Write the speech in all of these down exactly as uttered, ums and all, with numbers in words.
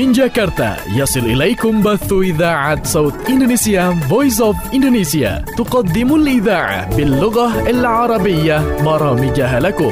من جاكرتا يصل إليكم بث إذاعة صوت إندونيسيا Voice of Indonesia تقدم الإذاعة باللغة العربية برامجها لكم.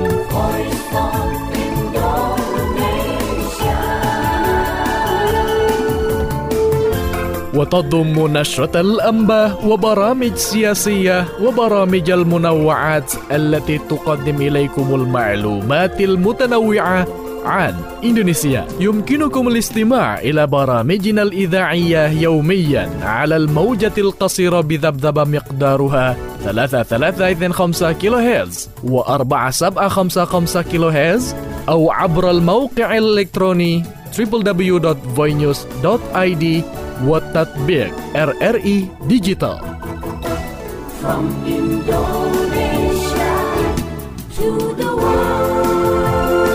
وتضم نشرة الأنباء وبرامج سياسية وبرامج المنوعات التي تقدم إليكم المعلومات المتنوعة عن إندونيسيا. يمكنكم الاستماع إلى برامجنا الإذاعية يوميا على الموجة القصيرة بذبذبة مقدارها ثلاثة ثلاثة اثنين خمسة كيلو هرتز وأربعة سبعة خمسة خمسة كيلو هرتز أو عبر الموقع الإلكتروني دبليو دبليو دبليو دوت voinews دوت آي دي والتطبيق إر إر إي Digital. From Indonesia to the world.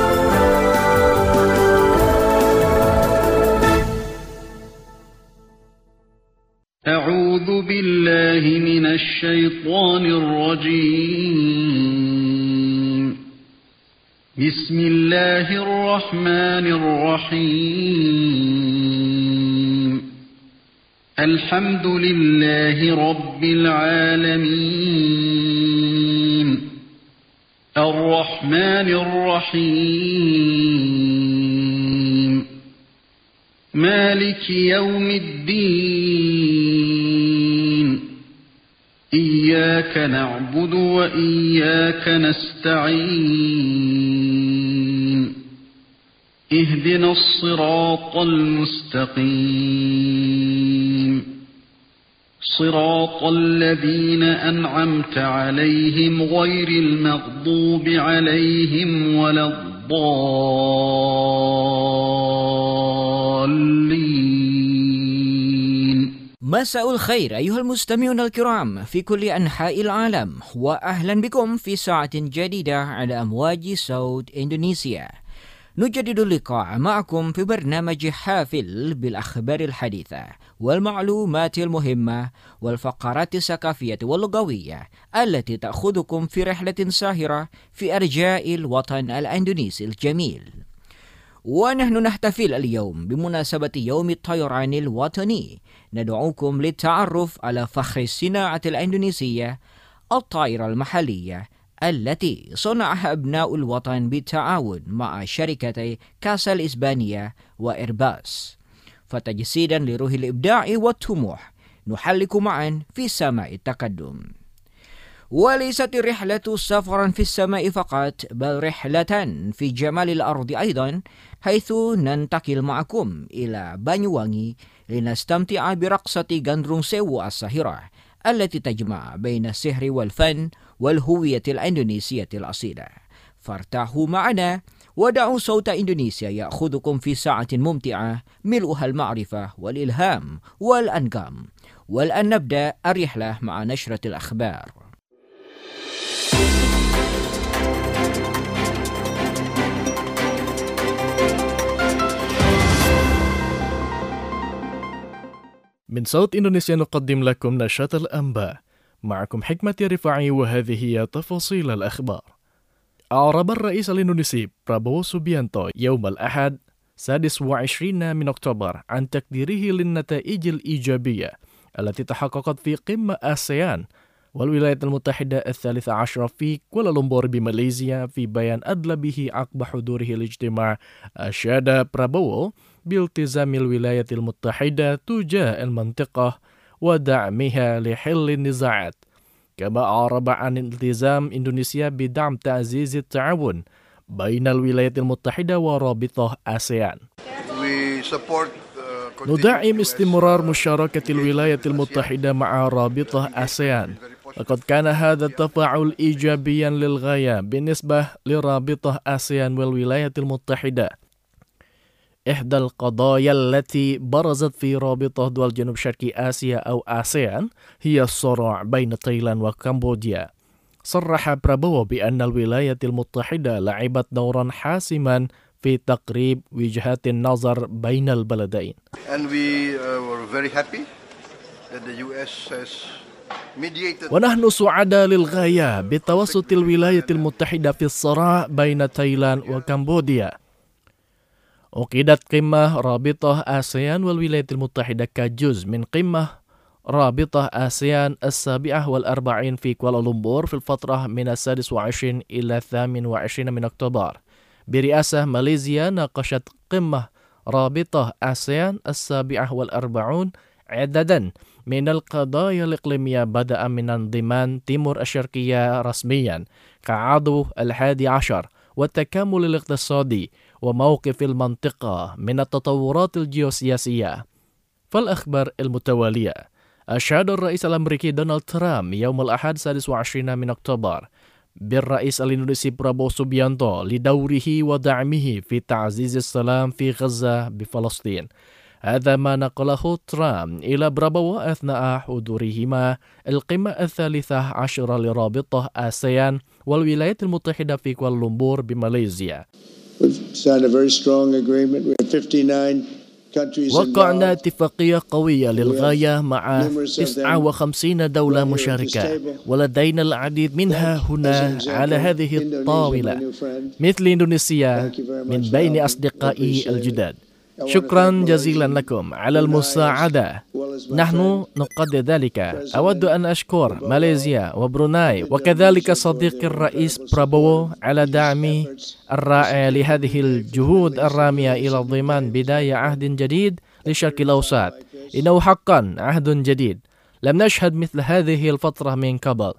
أعوذ بالله من الشيطان الرجيم. بسم الله الرحمن الرحيم. الحمد لله رب العالمين. الرحمن الرحيم. مالك يوم الدين. إياك نعبد وإياك نستعين. اهدنا الصراط المستقيم. صراط الذين أنعمت عليهم غير المغضوب عليهم ولا الضالين. مساء الخير أيها المستمعون الكرام في كل أنحاء العالم، وأهلا بكم في ساعة جديدة على أمواج صوت إندونيسيا. نجدد اللقاء معكم في برنامج حافل بالأخبار الحديثة والمعلومات المهمة والفقرات الثقافية واللغوية التي تأخذكم في رحلة ساهرة في أرجاء الوطن الإندونيسي الجميل. ونحن نحتفل اليوم بمناسبة يوم الطيران الوطني. ندعوكم للتعرف على فخر الصناعة الإندونيسية، الطائرة المحلية التي صنعها أبناء الوطن بالتعاون مع شركتي كاسا الإسبانية وإيرباص. فتجسيدا لروح الإبداع والطموح نحلق معا في سماء التقدم. وليست الرحلة سفرا في السماء فقط، بل رحلة في جمال الأرض أيضا، حيث ننتقل معكم إلى بانيوانgi لنستمتع برقصة غندرung sewu الساهرة التي تجمع بين السحر والفن والهوية الإندونيسية الأصيلة. فارتاحوا معنا ودعوا صوت إندونيسيا يأخذكم في ساعة ممتعة ملؤها المعرفة والإلهام والأنغام. والآن نبدأ الرحلة مع نشرة الأخبار. من صوت إندونيسيا نقدم لكم نشرة الأنباء. معكم حكمة رفاعي وهذه هي تفاصيل الأخبار. أعرب الرئيس الإندونيسي برابو سوبيانتو يوم الأحد السادس والعشرين من أكتوبر عن تقديره للنتائج الإيجابية التي تحققت في قمة آسيان والولايات المتحدة الثالثة عشرة في كوالالمبور بماليزيا. في بيان أدلى به عقب حضوره الاجتماع، أشاد برابو بالتزام الولايات المتحدة تجاه المنطقة ودعمها لحل النزاعات، كما أعرب عن التزام إندونيسيا بدعم تعزيز التعاون بين الولايات المتحدة ورابطة آسيان. ندعم استمرار مشاركة الولايات المتحدة مع رابطة آسيان. لقد كان هذا التفاعل إيجابيا للغاية بالنسبة لرابطة آسيان والولايات المتحدة. إحدى القضايا التي برزت في رابطة دول جنوب شرق آسيا أو آسيان هي الصراع بين تايلاند وكمبوديا. صرح برابو بأن الولايات المتحدة لعبت دورا حاسما في تقريب وجهات النظر بين البلدين. And we uh, were very happy that the U S has mediated. ونحن سعداء للغاية بتوسط الولايات المتحدة في الصراع بين تايلاند وكمبوديا. عقدت قمة رابطة آسيان والولايات المتحدة كجزء من قمة رابطة آسيان السابعة والأربعين في كوالالمبور في الفترة من السادس والعشرين إلى الثامن والعشرين من أكتوبر برئاسة ماليزيا. ناقشت قمة رابطة آسيان السابعة والأربعون عددا من القضايا الإقليمية، بدءا من انضمام تيمور الشرقية رسميا كعضو الحادي عشر والتكامل الاقتصادي وموقف المنطقة من التطورات الجيوسياسية. فالأخبار المتوالية: أشاد الرئيس الأمريكي دونالد ترامب يوم الأحد السادس والعشرين من أكتوبر بالرئيس الإندونيسي برابو سوبيانتو لدوره ودعمه في تعزيز السلام في غزة بفلسطين. هذا ما نقله ترامب إلى برابو أثناء حضورهما القمة الثالثة عشرة لرابطة آسيان والولايات المتحدة في كوالالمبور بماليزيا. وقعنا اتفاقية قوية للغاية مع تسعة وخمسين دولة مشاركة، ولدينا العديد منها هنا على هذه الطاولة مثل إندونيسيا من بين أصدقائي الجداد. شكرا جزيلا لكم على المساعدة، نحن نقدر ذلك. أود أن أشكر ماليزيا وبروناي وكذلك صديقي الرئيس برابو على دعمي الرائع لهذه الجهود الرامية إلى ضمان بداية عهد جديد للشرق الأوسط. إنه حقا عهد جديد لم نشهد مثل هذه الفترة من قبل.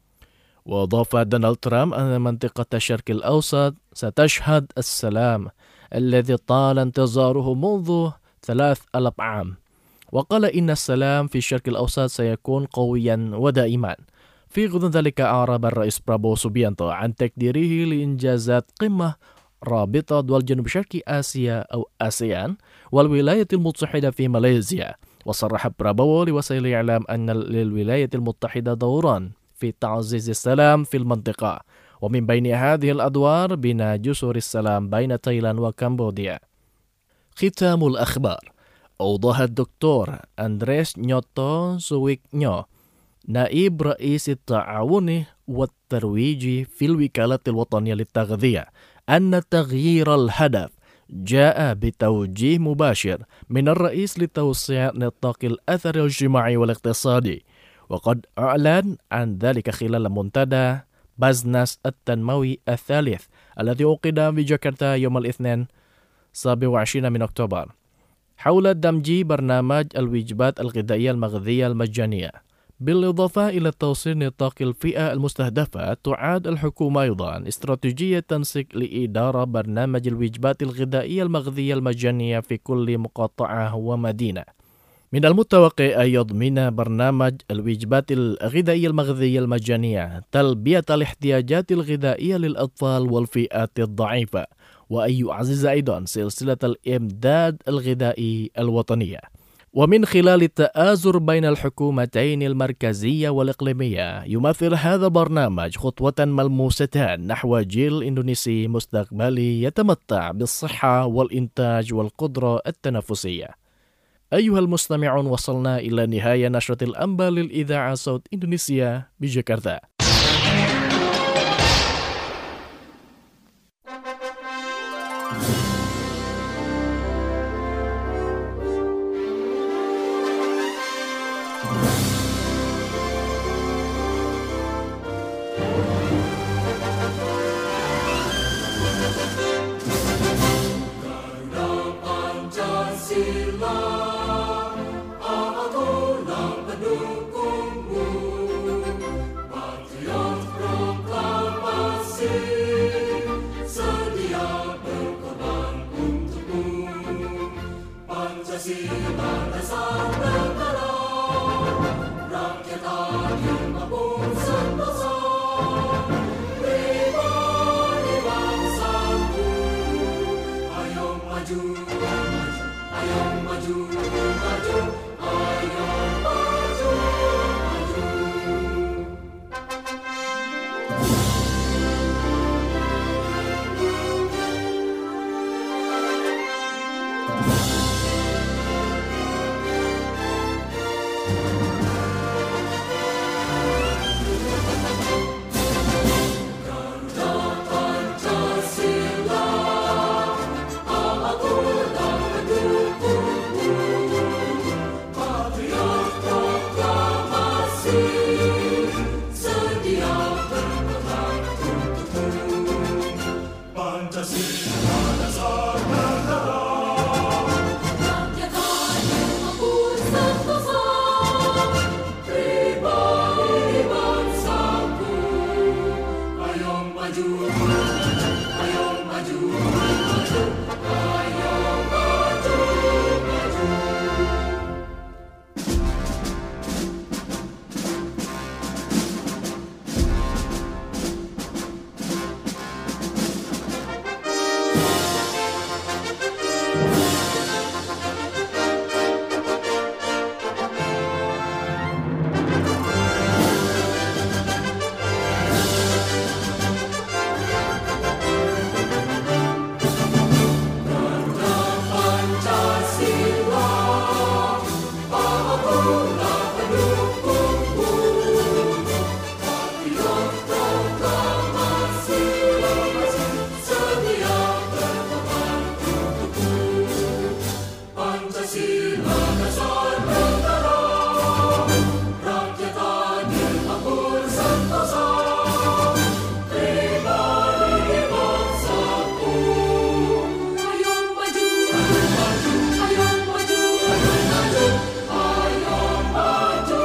وأضاف دونالد ترامب أن منطقة الشرق الأوسط ستشهد السلام الذي طال انتظاره منذ ثلاث آلاف عام، وقال إن السلام في الشرق الأوسط سيكون قويا ودائما. في غضون ذلك أعرب الرئيس برابو سوبيانتو عن تقديره لإنجازات قمة رابطة دول جنوب شرق آسيا أو آسيان والولايات المتحدة في ماليزيا. وصرح برابو لوسائل الإعلام أن للولايات المتحدة دورا في تعزيز السلام في المنطقة، ومن بين هذه الأدوار بناء جسور السلام بين تايلاند وكمبوديا. ختام الأخبار: أوضح الدكتور أندريس نيوتو سويكنيو نائب رئيس التعاون والترويج في الوكالة الوطنية للتغذية أن تغيير الهدف جاء بتوجيه مباشر من الرئيس لتوسيع نطاق الأثر الاجتماعي والاقتصادي، وقد أعلن عن ذلك خلال منتدى بزنس التنموي الثالث الذي عقد بجاكرتا يوم الاثنين السابع والعشرين من أكتوبر حول دمج برنامج الوجبات الغذائية المغذية المجانية. بالإضافة إلى توسيع نطاق الفئة المستهدفة، تعد الحكومة أيضا استراتيجية تنسيق لإدارة برنامج الوجبات الغذائية المغذية المجانية في كل مقاطعة ومدينة. من المتوقع أن يضمن برنامج الوجبات الغذائية المغذية المجانية تلبية الاحتياجات الغذائية للأطفال والفئات الضعيفة، وأن يعزز أيضا سلسلة الإمداد الغذائي الوطنية. ومن خلال التآزر بين الحكومتين المركزية والإقليمية، يمثل هذا البرنامج خطوة ملموسة نحو جيل إندونيسي مستقبلي يتمتع بالصحة والإنتاج والقدرة التنافسية. أيها المستمعون، وصلنا إلى نهاية نشرة الأنباء للإذاعة صوت إندونيسيا بجاكرتا. sedia berperang untukmu. Pancasila dasar negara, rakyat hadir maupun sentosa, pribadi bangsaku. Ayo maju, ayo maju, maju, ayo maju, maju. Pancasila, apapun pendukungmu, patriot proklamasi, sedia berperang untukmu. Pancasila dasar negara, rakyat hadir maupun sentosa, pribadi bangsaku. Ayo maju, ayo maju, ayo maju, ayo maju, ayo maju.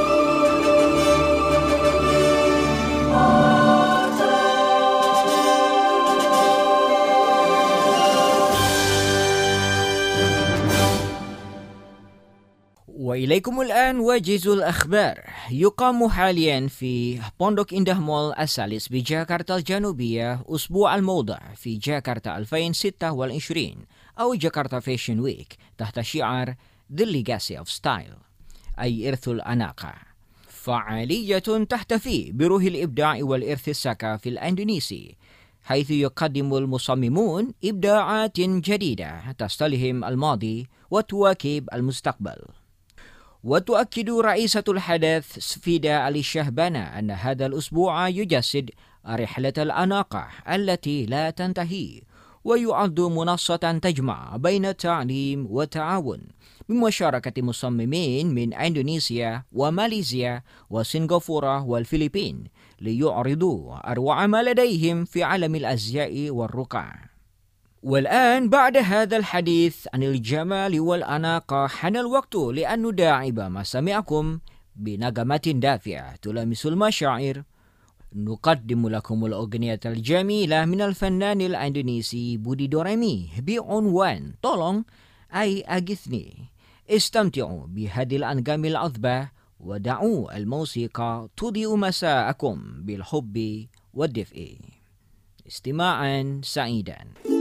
وإليكم الآن وجز الأخبار. يقام حاليا في بوندوك إنده مول الثالث بجاكرتا الجنوبية أسبوع الموضة في جاكرتا ألفين وستة وعشرين أو جاكرتا فاشن ويك تحت شعار The Legacy of Style أي إرث الأناقة، فعالية تحتفي بروح الإبداع والإرث الثقافي الإندونيسي، حيث يقدم المصممون إبداعات جديدة تستلهم الماضي وتواكب المستقبل. وتؤكد رئيسة الحدث سفيدة علي الشهبانة أن هذا الأسبوع يجسد رحلة الأناقة التي لا تنتهي، ويعد منصة تجمع بين التعليم والتعاون بمشاركة مصممين من إندونيسيا وماليزيا وسنغافورة والفلبين ليعرضوا أروع ما لديهم في عالم الأزياء والرقع. والآن بعد هذا الحديث عن الجمال والأناقة حان الوقت لأن نداعب مسامعكم بنغمات دافئة تلامس المشاعر. نقدم لكم الأغنية الجميلة من الفنان الإندونيسي بودي دوريمي بعنوان طولong أي أغثني. استمتعوا بهذه الأنغام العذبة ودعوا الموسيقى تضيء مساءكم بالحب والدفء. استماعا سعيدا.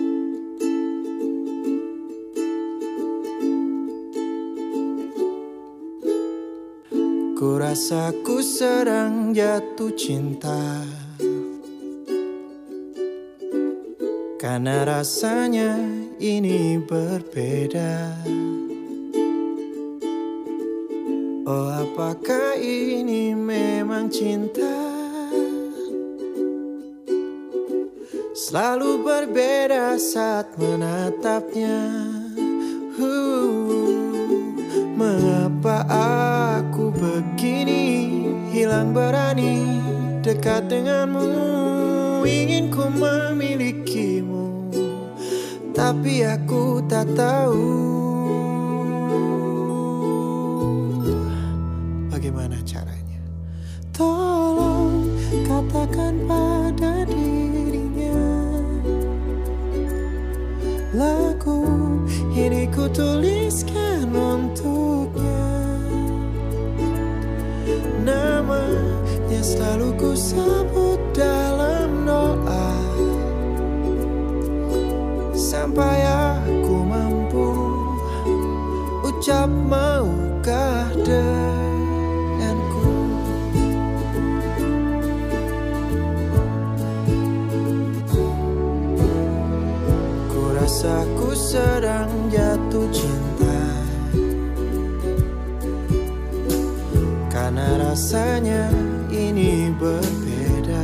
Ku rasa ku sedang jatuh cinta, karena rasanya ini berbeda. Oh, apakah ini memang cinta? Selalu berbeda saat menatapnya. uh, Mengapa aku begini, hilang berani dekat denganmu. Ingin ku memilikimu, tapi aku tak tahu bagaimana caranya. Tolong katakan pada dirinya, lagu ini ku tuliskan untuknya. Namanya selalu ku sebut dalam doa, sampai aku mampu ucap maukah denganku. Ku rasa ku sedang jatuh cinta, karena rasanya ini berbeda.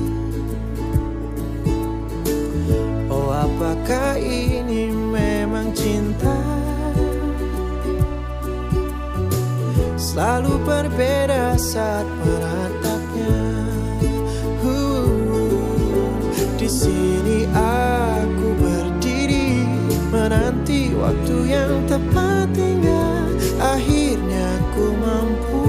Oh, apakah ini memang cinta? Selalu berbeda saat menatapnya. sini aku berdiri, menanti waktu yang tepat hingga akhirnya ku mampu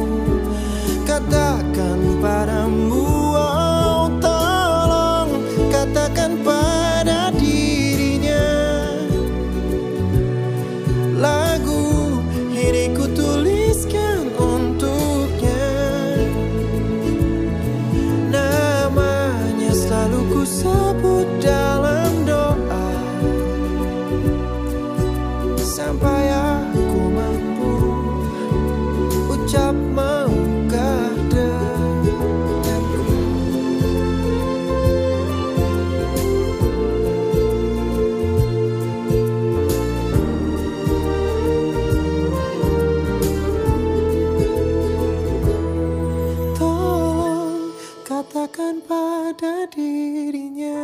katakan padamu, oh tolong katakan pada dirinya, lagu ini ku tuliskan untuknya, namanya selalu ku sebut dalam doa, sampai aku mampu ucap maukah denganku. Tolong katakan pada dirinya,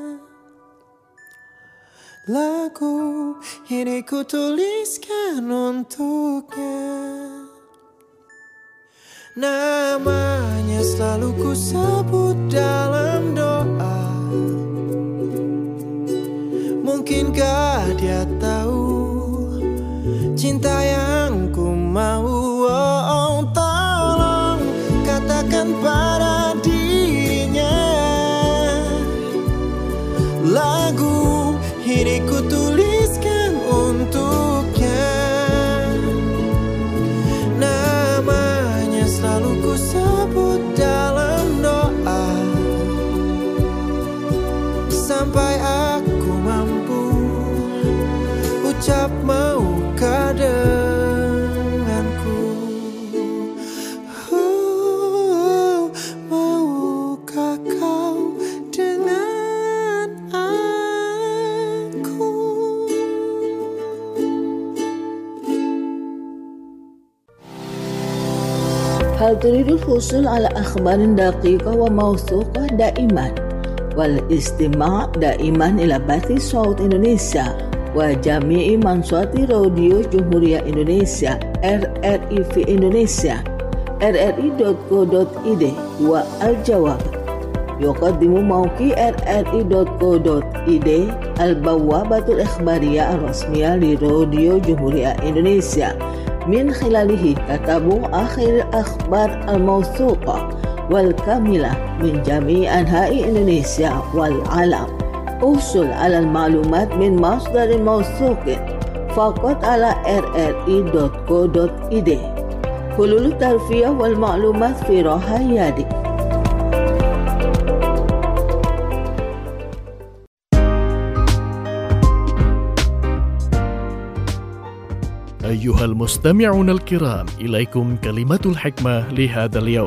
lagu ini ku tuliskan untuknya, namanya selalu ku sebut dalam doa. Mungkinkah dia tahu cinta yang ku mau, oh, tolong katakan pada dirinya, lagu ini ku tuliskan untuknya, namanya selalu ku sebut dalam doa, sampai aku mampu ucap maukah denganku. Oh, maukah kau dengan aku? هل تريد الحصول على أخبار دقيقة وموثوقة دائما والاستماع دائما إلى بث صوت إندونيسيا وجميع منصات راديو جمهورية إندونيسيا R R I في إندونيسيا r r i dot co dot i d. والجواب يقدم موقع r r i dot co dot i d البوابة الإخبارية الرسمية لراديو جمهورية إندونيسيا، من خلاله تتابع آخر الأخبار الموثوقة والكاملة من جميع أنحاء إندونيسيا والعالم. احصل على المعلومات من مصدر موثوق فقط على r r i dot co dot i d. حلول الترفيه والمعلومات في راحة يدك. أيها المستمعون الكرام، إليكم كلمة الحكمة لهذا اليوم.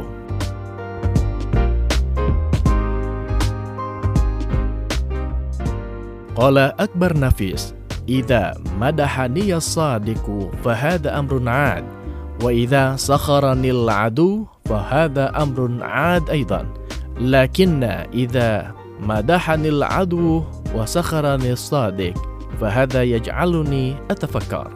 قال أكبر نفيس: إذا مدحني الصادق فهذا أمر عاد، وإذا سخرني العدو فهذا أمر عاد أيضا، لكن إذا مدحني العدو وسخرني الصادق فهذا يجعلني أتفكر.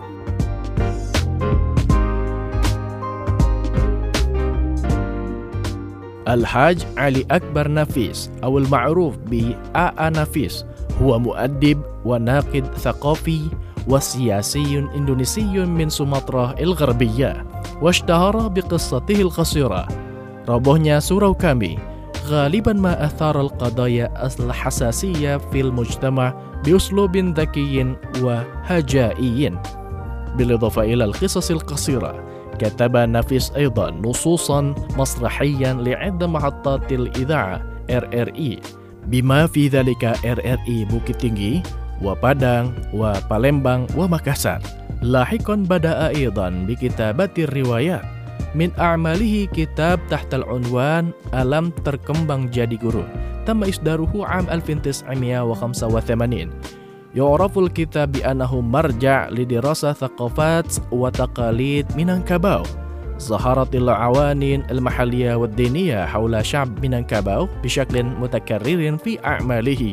الحاج علي أكبر نفيس أو المعروف بآآ نفيس هو مؤدب وناقد ثقافي وسياسي إندونيسي من سومطرة الغربية، واشتهر بقصته القصيرة ربوهnya Surau Kami، غالبا ما أثار القضايا الحساسية في المجتمع بأسلوب ذكي وهجائي. بالإضافة إلى القصص القصيرة، كتب نفيس أيضا نصوصا مسرحيا لعدة محطات الإذاعة R R I، بما في ذلك R R I Bukit Tinggi وبادang وبالembang ومكاسار. لاحقا بدأ أيضا بكتابة الروايات، من أعماله كتاب تحت العنوان ألم terkembang jadi guru، تم إصداره عام ألف وتسعمائة وخمسة وثمانين. يعرف الكتاب بأنه مرجع لدراسة ثقافات وتقاليد مينانكاباو. ظهرت العوانين المحلية والدينية حول شعب مينانكاباو بشكل متكرر في أعماله.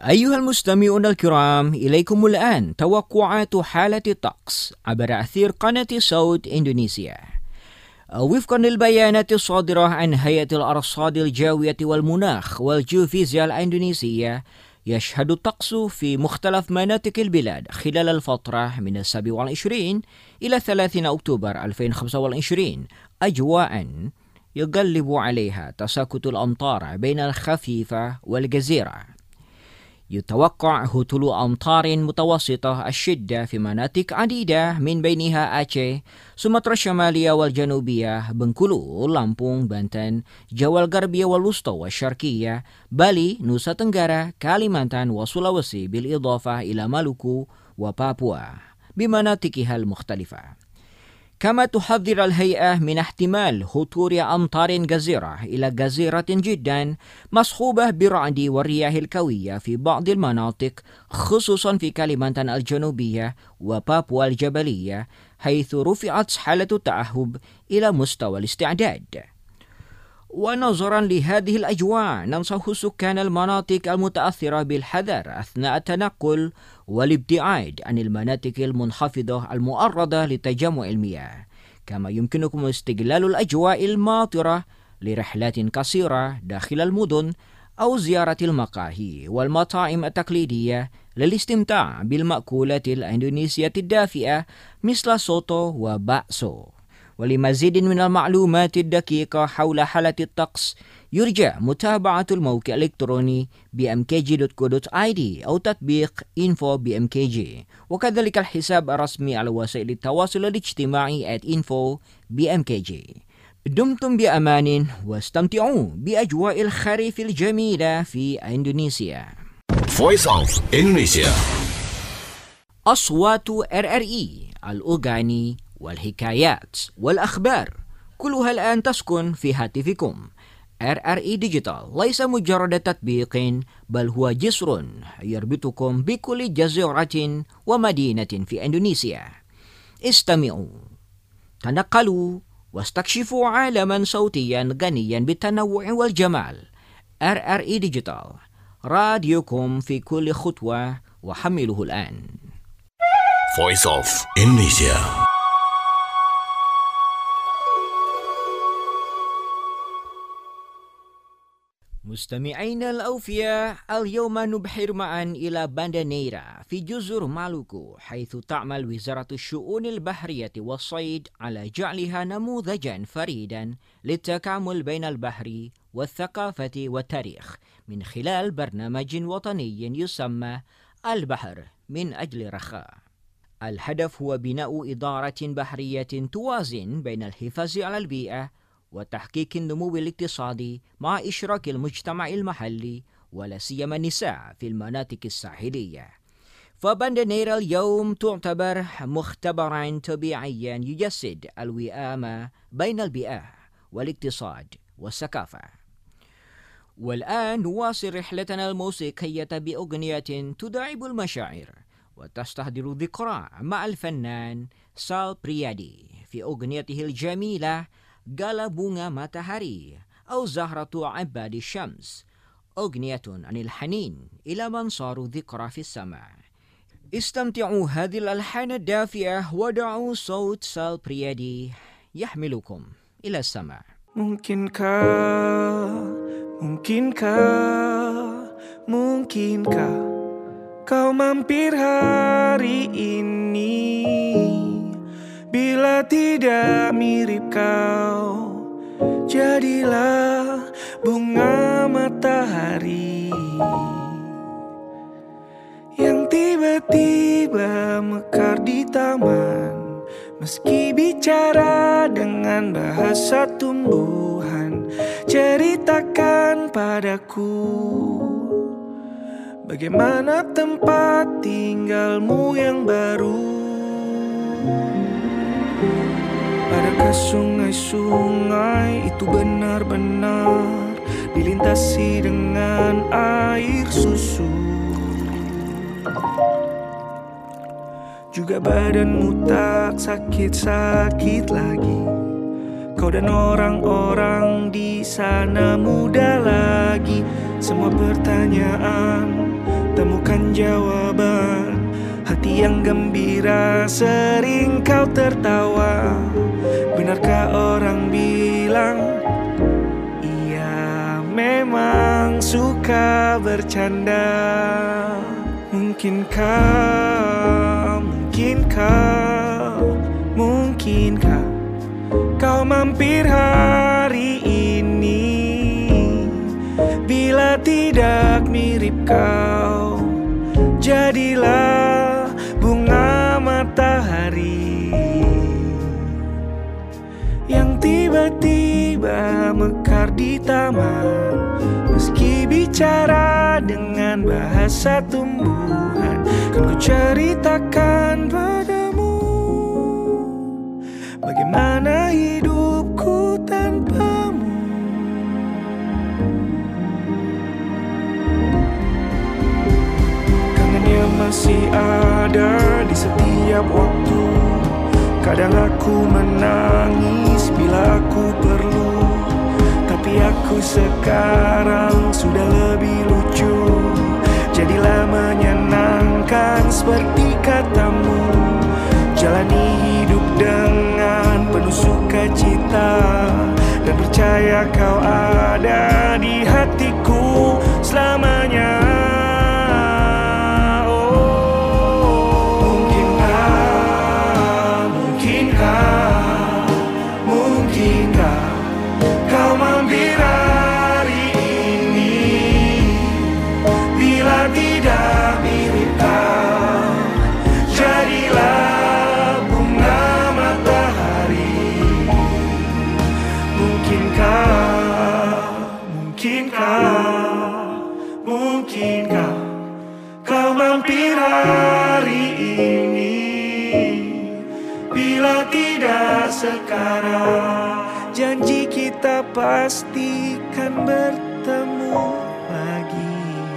أيها المستمعون الكرام، إليكم الآن توقعات حالة الطقس عبر أثير قناة صوت إندونيسيا. وفقا للبيانات الصادرة عن هيئة الأرصاد الجوية والمناخ والجيوفيزياء الإندونيسية، يشهد الطقس في مختلف مناطق البلاد خلال الفترة من السابع والعشرين إلى ثلاثين أكتوبر ألفين وخمسة وعشرين أجواء يغلب عليها تساقط الأمطار بين الخفيفة والجزيرة. يتوقع هطول أمطار متوسطة الشدة في مناطق عديدة من بينها أعشى، سومترا الشمالية والجنوبية، بنكولو، لامبونج، بنتن، جاوا الغربية والوسطى والشرقية، بالي، نوسا تنغارا، كاليمانتان وسولوسي، بالإضافة إلى مالوكو وبابوا بمناطقها المختلفة. كما تحذر الهيئة من احتمال هطول أمطار جزيرة إلى جزيرة جدا مصحوبة بالرعد والرياح القوية في بعض المناطق، خصوصا في كاليمانتان الجنوبية وبابوا الجبلية، حيث رفعت حالة التأهب إلى مستوى الاستعداد. ونظرا لهذه الأجواء، ننصح سكان المناطق المتأثرة بالحذر أثناء التنقل والابتعاد عن المناطق المنخفضة المعرضة لتجمع المياه. كما يمكنكم استغلال الأجواء الماطرة لرحلات قصيرة داخل المدن أو زيارة المقاهي والمطاعم التقليدية للاستمتاع بالمأكولات الإندونيسية الدافئة مثل سوتو وباكسو. ولمزيد من المعلومات الدقيقة حول حالة الطقس، يرجى متابعة الموقع الإلكتروني بي إم كي جي دوت كو دوت آي دي أو تطبيق إنفو بي إم كي جي، وكذلك الحساب الرسمي على وسائل التواصل الاجتماعي آت إنفو بي إم كي جي. دمتم بأمان واستمتعوا بأجواء الخريف الجميلة في إندونيسيا. Voice of Indonesia. أصوات آر آر إي، الأغاني والحكايات والأخبار كلها الآن تسكن في هاتفكم. آر آر إي ديجيتال ليس مجرد تطبيق، بل هو جسر يربطكم بكل جزيرة ومدينة في إندونيسيا. استمعوا، تنقلوا واستكشفوا عالما صوتيا غنيا بالتنوع والجمال. آر آر إي ديجيتال، راديوكم في كل خطوة، وحملوه الآن. Voice of Indonesia. مستمعينا الأوفياء، اليوم نبحر معا إلى باندا نيرا في جزر مالوكو، حيث تعمل وزارة الشؤون البحرية والصيد على جعلها نموذجا فريدا للتكامل بين البحر والثقافة والتاريخ من خلال برنامج وطني يسمى البحر من أجل رخاء. الهدف هو بناء إدارة بحرية توازن بين الحفاظ على البيئة وتحقيق النمو الاقتصادي مع إشراك المجتمع المحلي ولا سيما النساء في المناطق الساحلية. فباندا نيرا اليوم تعتبر مختبرا طبيعيا يجسد الوئامة بين البيئة والاقتصاد والثقافة. والآن نواصل رحلتنا الموسيقية بأغنية تداعب المشاعر وتستحضر ذكرى مع الفنان سال بريادي في أغنيته الجميلة Gala Bunga Matahari أو زهرة عباد الشمس، أغنية عن الحنين إلى من صاروا ذكرى في السماء. استمتعوا هذه الألحان الدافئة ودعوا صوت سال بريادي يحملكم إلى السماء. Mungkinkah, mungkinkah, mungkinkah kau mampir hari ini? Bila tidak mirip kau, jadilah bunga matahari yang tiba-tiba mekar di taman. Meski bicara dengan bahasa tumbuhan, ceritakan padaku bagaimana tempat tinggalmu yang baru. Adakah sungai-sungai itu benar-benar dilintasi dengan air susu? Juga badanmu tak sakit-sakit lagi. Kau dan orang-orang di sana muda lagi. Semua pertanyaan tak temukan jawaban. Hati yang gembira sering kau tertawa. Benarkah orang bilang ia memang suka bercanda? Mungkinkah, mungkinkah, mungkinkah kau mampir hari ini? Bila tidak mirip kau, jadilah bunga matahari yang tiba-tiba mekar di taman. Meski bicara dengan bahasa tumbuhan, kan ku ceritakan padamu bagaimana hidupku tanpamu. Kangennya masih ada di setiap waktu. Kadang aku menangis bila aku perlu, tapi aku sekarang sudah lebih lucu. Jadilah menyenangkan seperti katamu. Jalani hidup dengan penuh sukacita, dan percaya kau ada di hatiku selamanya. Sekarang janji kita pastikan bertemu lagi.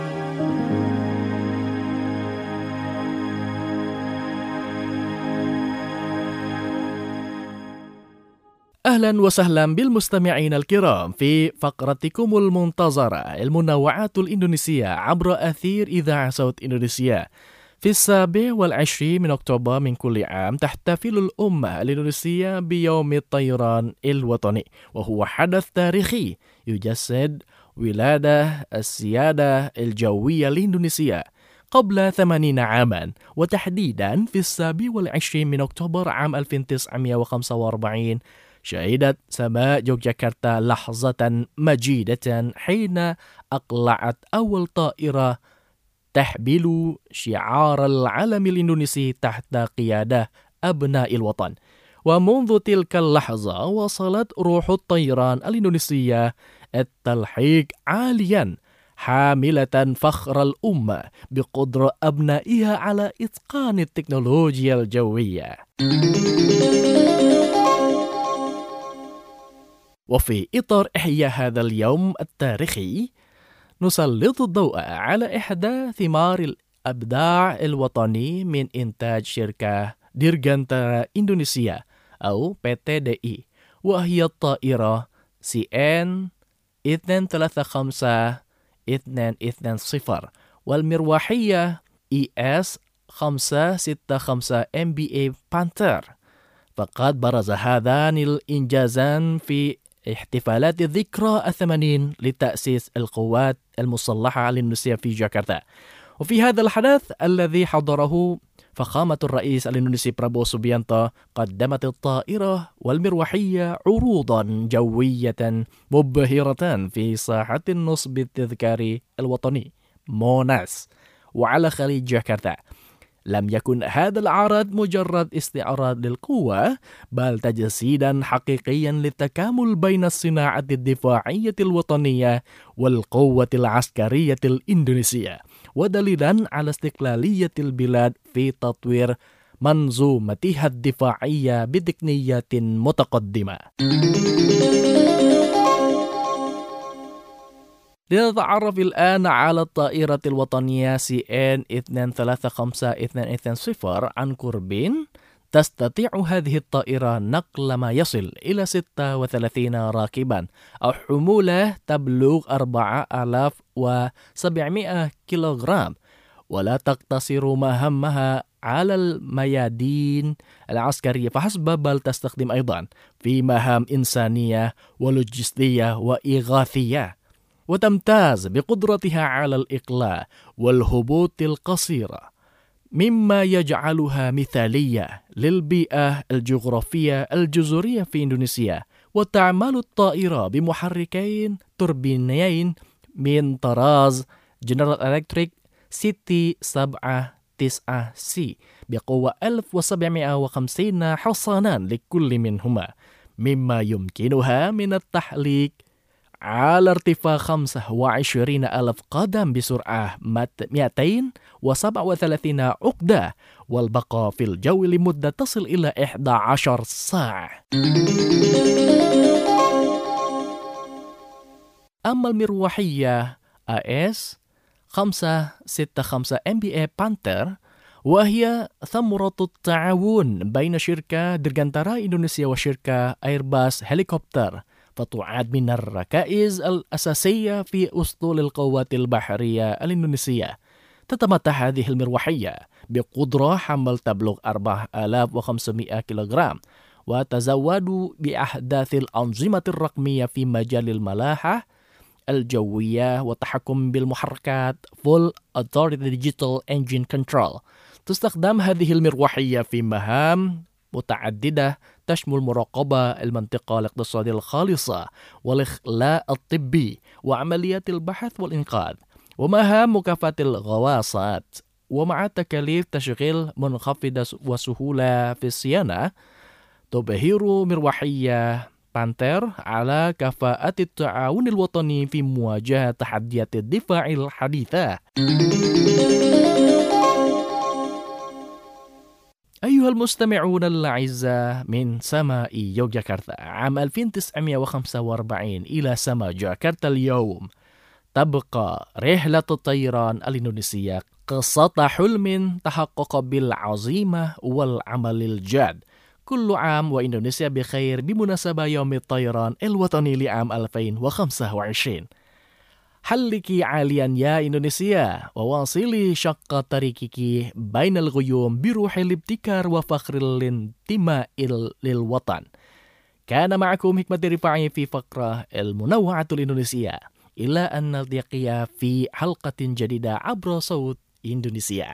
أهلا وسهلا بالمستمعين الكرام في فقرتكم المنتظرة المنوعات الإندونيسية عبر أثير إذاعة صوت إندونيسيا. في السابع والعشرين من أكتوبر من كل عام تحتفل الأمة الإندونيسية بيوم الطيران الوطني، وهو حدث تاريخي يجسد ولادة السيادة الجوية الإندونيسية قبل ثمانين عاما، وتحديدا في السابع والعشرين من أكتوبر عام ألف وتسعمائة وخمسة وأربعين شهدت سماء يوغياكرتا لحظة مجيدة حين أقلعت أول طائرة تحمل شعار العلم الإندونيسي تحت قيادة أبناء الوطن. ومنذ تلك اللحظة وصلت روح الطيران الإندونيسية التلحيق عاليا، حاملة فخر الأمة بقدرة أبنائها على إتقان التكنولوجيا الجوية. وفي إطار إحياء هذا اليوم التاريخي نسلط الضوء على إحدى ثمار الإبداع الوطني من إنتاج شركة ديرغانتارا إندونيسيا أو بي تي دي إي، وهي الطائرة سي إن اثنين ثلاثة خمسة اثنين اثنين صفر والمروحية إي إس خمسة ستة خمسة إم بي إي بانتر. فقد برز هذان الإنجازان في احتفالات الذكرى الثمانين لتأسيس القوات المسلحة الإندونيسية في جاكرتا. وفي هذا الحدث الذي حضره فخامة الرئيس الإندونيسي برابو سوبيانتو، قدمت الطائرة والمروحية عروضا جوية مبهرة في ساحة النصب التذكاري الوطني موناس وعلى خليج جاكرتا. لم يكن هذا العرض مجرد استعراض للقوة، بل تجسيدا حقيقيا للتكامل بين الصناعة الدفاعية الوطنية والقوة العسكرية الإندونيسية، ودليلا على استقلالية البلاد في تطوير منظومتها الدفاعية بتقنيات متقدمة. لنتعرف الآن على الطائرة الوطنية سي إن اثنين ثلاثة خمسة اثنين اثنين صفر عن قرب. تستطيع هذه الطائرة نقل ما يصل إلى ستة وثلاثين راكبا أو حمولة تبلغ أربعة آلاف وسبعمائة كيلوغرام، ولا تقتصر مهامها على الميادين العسكرية فحسب، بل تستخدم أيضا في مهام إنسانية ولوجستية وإغاثية، وتمتاز بقدرتها على الإقلاع والهبوط القصيرة، مما يجعلها مثالية للبيئة الجغرافية الجزرية في إندونيسيا. وتعمل الطائرة بمحركين توربينيين من طراز جنرال إلكتريك سي سبعة تسعة سي بقوة ألف وسبعمائة وخمسين حصانا لكل منهما، مما يمكنها من التحليق على ارتفاع خمسة وعشرين ألف قدم بسرعة مئتين وسبعة وثلاثين عقدة، والبقاء في الجو لمدة تصل إلى إحدى عشرة ساعة. أما المروحية آي إس خمسة ستة خمسة إم بي إيه بانتر، وهي ثمرة التعاون بين شركة درجنترا إندونيسيا وشركة إيرباص هليكوبتر، فتعد من الركائز الأساسية في أسطول القوات البحرية الإندونيسية. تتمتع هذه المروحية بقدرة حمل تبلغ أربعة آلاف وخمسمائة كيلوغرام، وتزود بأحدث الأنظمة الرقمية في مجال الملاحة الجوية والتحكم بالمحركات Full Authority Digital Engine Control. تستخدم هذه المروحية في مهام متعددة تشمل مراقبة المنطقة الاقتصادية الخالصة والإخلاء الطبي وعمليات البحث والإنقاذ ومهام مكافحة الغواصات. ومع تكاليف تشغيل منخفضة وسهولة في الصيانة، تبهر مروحية بانتر على كفاءة التعاون الوطني في مواجهة تحديات الدفاع الحديثة. أيها المستمعون الأعزاء، من سماء يوغياكرتا عام ألف وتسعمائة وخمسة وأربعين إلى سماء جاكرتا اليوم، تبقى رحلة الطيران الإندونيسية قصة حلم تحقق بالعزيمة والعمل الجاد. كل عام وإندونيسيا بخير بمناسبة يوم الطيران الوطني لعام ألفين وخمسة وعشرين. حلقي عاليا يا إندونيسيا، وواصلي شق طريقك بين الغيوم بروح الابتكار وفخر الانتماء للوطن. كان معكم حكمة رفاعي في فقرة المنوعة الإندونيسية، إلى أن نلتقي في حلقة جديدة عبر صوت إندونيسيا.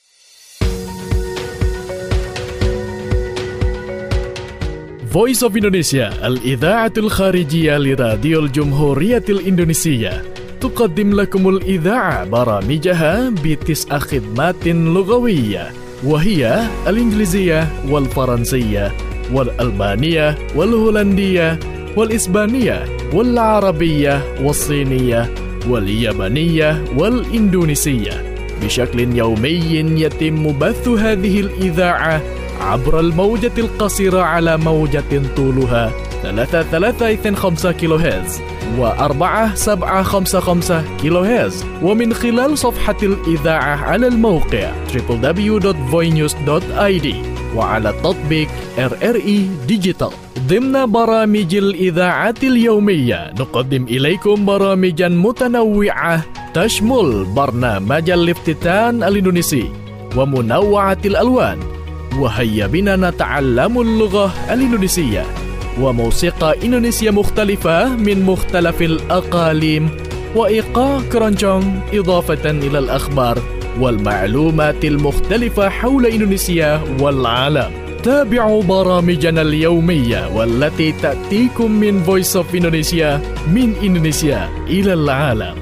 Voice of Indonesia، الإذاعة الخارجية لراديو الجمهورية الإندونيسية، تقدم لكم الإذاعة برامجها بتسع خدمات لغوية، وهي الإنجليزية والفرنسية والألبانية والهولندية والإسبانية والعربية والصينية واليابانية والإندونيسية. بشكل يومي يتم بث هذه الإذاعة عبر الموجة القصيرة على موجة طولها ثلاثة ثلاثة اثنين خمسة كيلو هرتز وأربعة سبعة خمسة خمسة كيلو هرتز، ومن خلال صفحة الإذاعة على الموقع دبليو دبليو دبليو دوت فوي نيوز دوت آي دي وعلى التطبيق آر آر إي ديجيتال. ضمن برامج الإذاعة اليومية نقدم إليكم برامجا متنوعة تشمل برنامج الافتتان الإندونيسي ومنوعة الألوان، وهيا بنا نتعلم اللغة الإندونيسية، وموسيقى إندونيسية مختلفة من مختلف الأقاليم، وإيقاع كرونجونج، إضافة إلى الأخبار والمعلومات المختلفة حول إندونيسيا والعالم. تابعوا برامجنا اليومية والتي تأتيكم من Voice of Indonesia، من إندونيسيا إلى العالم.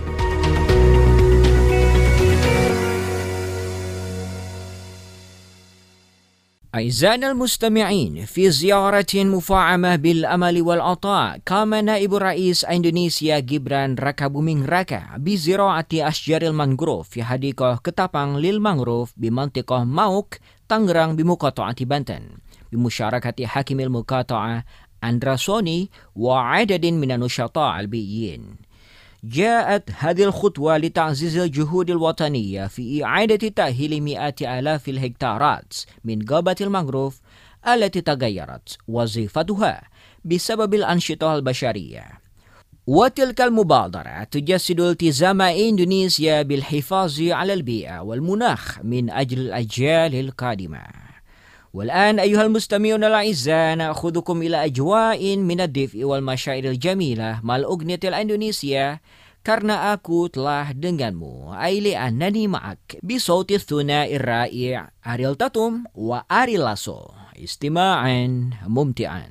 أعزائنا المستمعين، في زيارة مفعمة بالأمل والعطاء، قام نائب رئيس إندونيسيا جبران راكابuming Raka بزراعة أشجار المانغروف في حديقة كتابang للمانغروف بمنطقة ماوك تانgerang بمقاطعة بنتن، بمشاركة حاكم المقاطعة أندرا سوني وعدد من النشطاء البيئيين. جاءت هذه الخطوة لتعزيز الجهود الوطنية في إعادة تأهيل مئات آلاف الهكتارات من غابة المانغروف التي تغيرت وظيفتها بسبب الأنشطة البشرية. وتلك المبادرة تجسد التزام إندونيسيا بالحفاظ على البيئة والمناخ من أجل الأجيال القادمة. والآن أيها المستمعون الأعزاء نأخذكم إلى أجواء من الدفء والمشاعر الجميلة مع الأغنية الإندونيسية Karena Aku Telah Denganmu أي لأنني معك بصوت الثنائي الرائع أريل تاتوم وأري لاسو. استماعا ممتعا.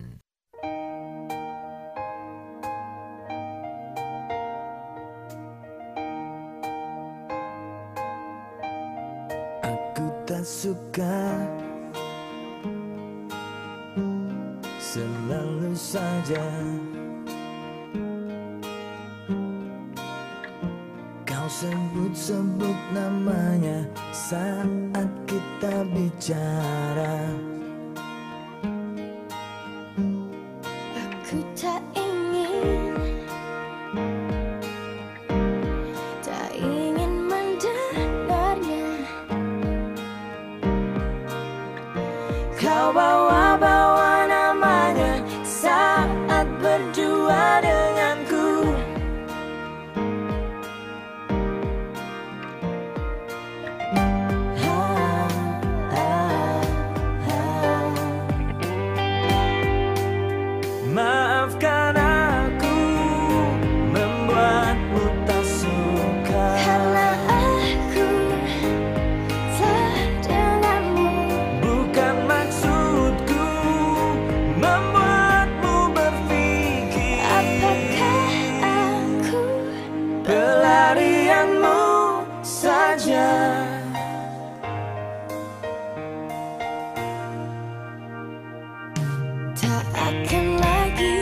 Aku tak suka selalu saja kau sebut-sebut namanya saat kita bicara. Aku tak ingin, tak ingin mendengarnya. Kau bawa-bawa namanya saat berdua denganku. Ha, ha, ha. Maafkan aku membuatmu tak suka. Karena aku telah denganmu. Bukan maksudku membuatmu berpikir Apakah aku pelarianmu saja. tak akan lagi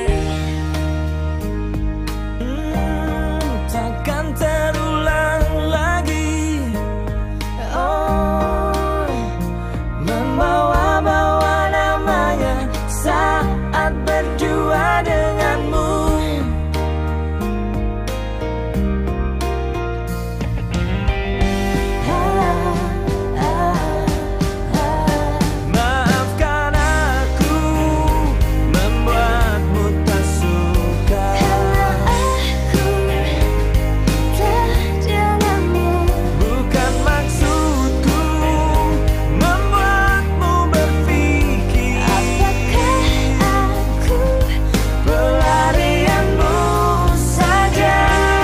Hmm, takkan terulang lagi. Oh, membawa-bawa namanya saat berdua denganmu. Ha, ha, ha. Maafkan aku membuatmu tak suka. Karena aku telah denganmu. Bukan maksudku membuatmu berpikir Apakah aku pelarianmu saja.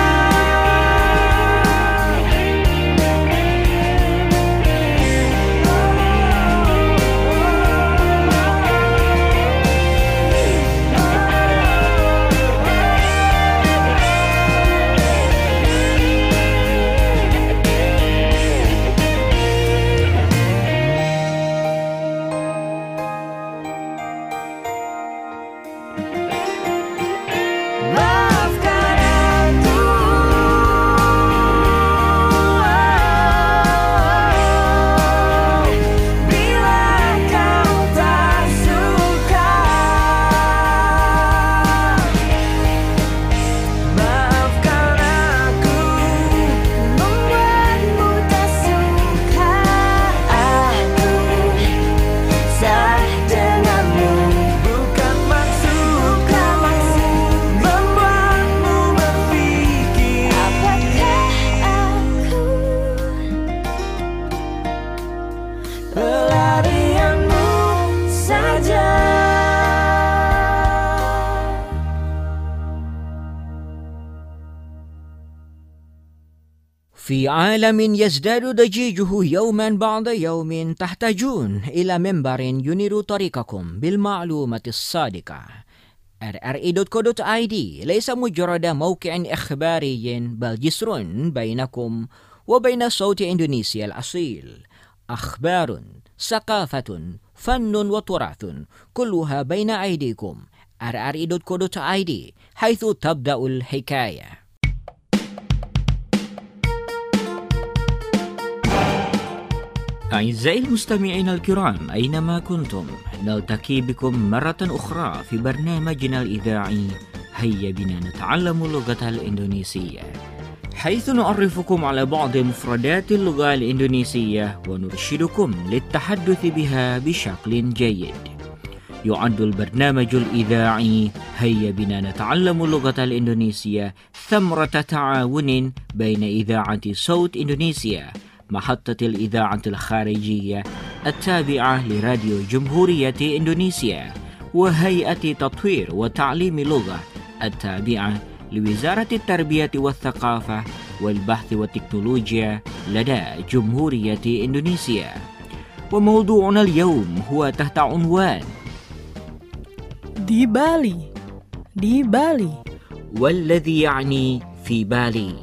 Maafkan aku bila kau tak suka. Maafkan aku membuatmu tak suka. Aku telah denganmu. bukan maksudku membuatmu berpikir Apakah aku pelarianmu saja. في عالم يزداد ضجيجه يوما بعد يوم تحتاجون إلى منبر ينير طريقكم بالمعلومة الصادقة. آر آر إي دوت كو دوت آي دي ليس مجرد موقع إخباري بل جسر بينكم وبين صوت إندونيسيا الأصيل. أخبار، ثقافة، فن وتراث كلها بين أيديكم. آر آر إي دوت كو دوت آي دي حيث تبدأ الحكاية. أعزائي المستمعين الكرام أينما كنتم نلتقي بكم مرة أخرى في برنامجنا الإذاعي هيا بنا نتعلم اللغة الإندونيسية، حيث نعرفكم على بعض مفردات اللغة الإندونيسية ونرشدكم للتحدث بها بشكل جيد. يعد البرنامج الإذاعي هيا بنا نتعلم اللغة الإندونيسية ثمرة تعاون بين إذاعة صوت إندونيسيا محطة الإذاعة الخارجية التابعة لراديو جمهورية إندونيسيا وهيئة تطوير وتعليم اللغة التابعة لوزارة التربية والثقافة والبحث والتكنولوجيا لدى جمهورية إندونيسيا. وموضوعنا اليوم هو تحت عنوان di Bali, di Bali. والذي يعني في بالي.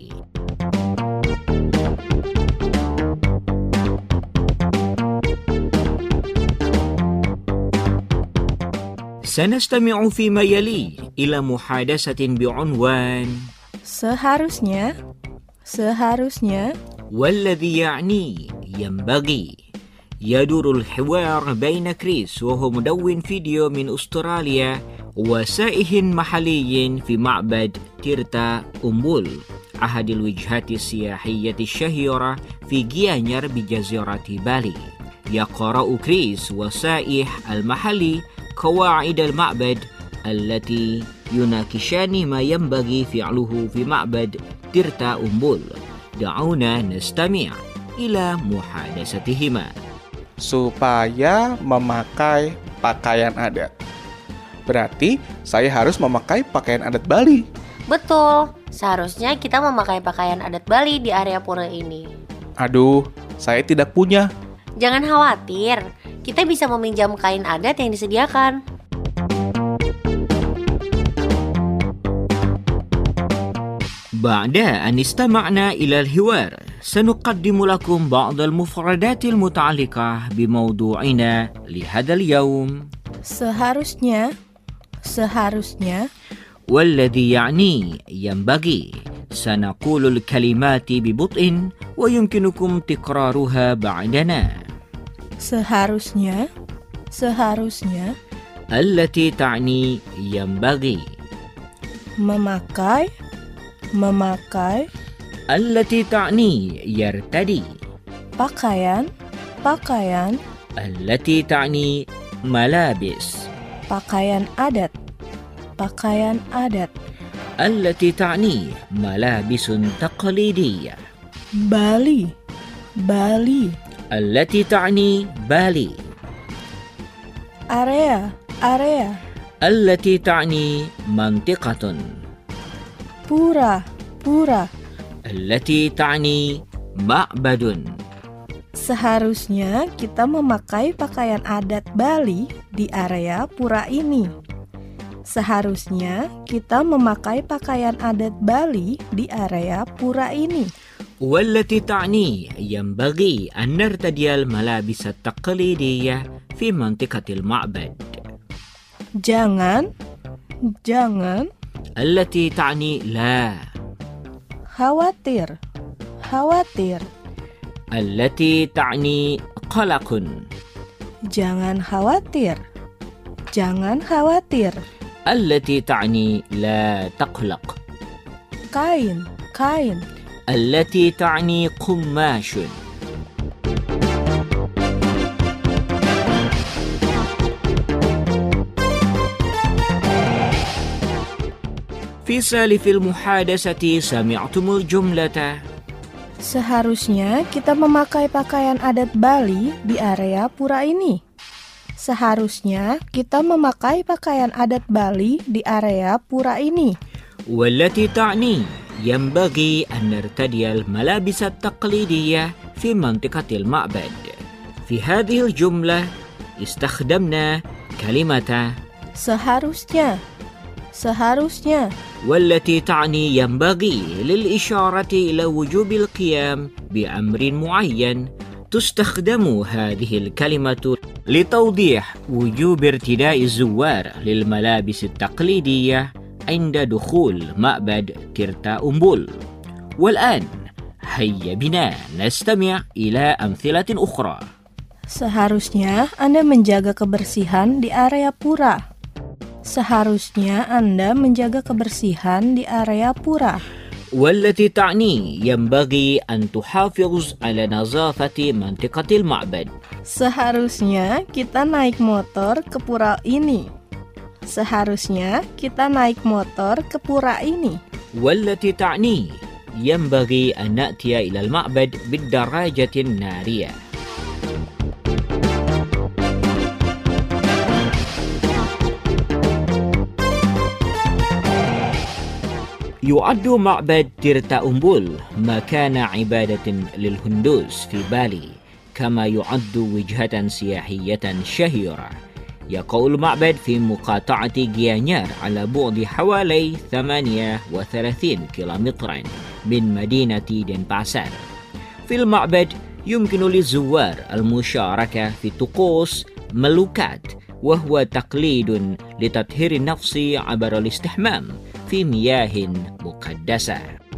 سنستمع فيما يلي إلى محادثة بعنوان Seharusnya, seharusnya. والذي يعني ينبغي. يدور الحوار بين كريس وهو مدون فيديو من أستراليا وسائح محلي في معبد تيرتا أمبول أحد الوجهات السياحية الشهيرة في جيانير بجزيرة بالي. يقرأ كريس وسائح المحلي قواعد المعبد التي يناقشان ما ينبغي فعله في معبد تيرتا أمبول. دعونا نستمع إلى محادثتهما. Supaya memakai pakaian adat. Berarti saya harus memakai pakaian adat Bali. Betul, seharusnya kita memakai pakaian adat Bali di area pura ini. Aduh, saya tidak punya. Jangan khawatir, kita bisa meminjam kain adat yang disediakan. بعد أن استمعنا إلى الحوار سنقدم لكم بعض المفردات المتعلقة بموضوعنا لهذا اليوم. Seharusnya, seharusnya. والذي يعني ينبغي. سنقول الكلمات ببطء ويمكنكم تكرارها بعدنا. Seharusnya, seharusnya. التي تعني ينبغي. Memakai, memakai. التي تعني يرتدي. Pakaian, pakaian. التي تعني ملابس. Pakaian adat, pakaian adat. التي تعني ملابس تقليدية. Bali, Bali. التي تعني بالي. Area, area. التي تعني منطقة. Pura, pura. التي تعني معبد. Seharusnya kita memakai pakaian adat Bali di area pura ini. Seharusnya kita memakai pakaian adat Bali di area pura ini. والتي تعني ينبغي أن نرتدي الملابس التقليدية في منطقة المعبد. Jangan, jangan. التي تعني لا. Khawatir, khawatir. التي تعني قلق. Jangan khawatir, jangan khawatir. التي تعني لا تقلق. Kain, kain. التي تعني قماش. في سالف المحادثة سمعتم الجملة. Seharusnya kita memakai pakaian adat Bali di area pura ini. Seharusnya kita memakai pakaian adat Bali di area pura ini. والتي تعني ينبغي أن نرتدي الملابس التقليدية في منطقة المعبد. في هذه الجملة استخدمنا كلمة Seharusnya, seharusnya. والتي تعني ينبغي للإشارة إلى وجوب القيام بأمر معين. تستخدم هذه الكلمة لتوضيح وجوب ارتداء الزوار للملابس التقليدية عند دخول معبد تيرتا أمبول. والآن هيا بنا نستمع إلى أمثلة أخرى. Seharusnya Anda menjaga kebersihan di area pura. Seharusnya Anda menjaga kebersihan di area pura. والتي تعني ينبغي أن تحافظ على نظافة منطقة المعبد. Seharusnya kita naik motor ke pura ini. Seharusnya kita naik motor ke pura ini. والتي تعني ينبغي أن نأتي إلى المعبد بالدراجة النارية. يعد معبد تيرتا أمبول مكان عبادة للهندوس في بالي، كما يعد وجهة سياحية شهيرة. يقع المعبد في مقاطعة جيانيار على بعد حوالي ثمانية وثلاثين كيلومترا من مدينة دنباسار. في المعبد يمكن للزوار المشاركة في طقوس ملوكات، وهو تقليد لتطهير النفس عبر الاستحمام في مياه مقدسة.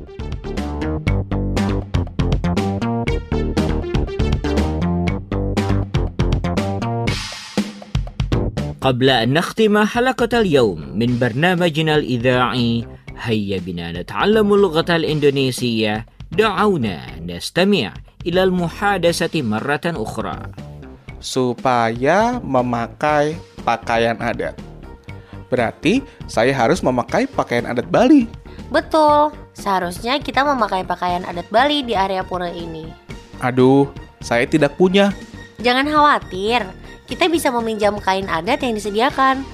قبل أن نختم حلقة اليوم من برنامجنا الإذاعي هيا بنا نتعلم اللغة الإندونيسية، دعونا نستمع إلى المحادثة مرة أخرى. Supaya memakai pakaian adat. Berarti saya harus memakai pakaian adat Bali. Betul, seharusnya kita memakai pakaian adat Bali di area pura ini. Aduh, saya tidak punya. Jangan khawatir, kita bisa meminjam kain adat yang disediakan.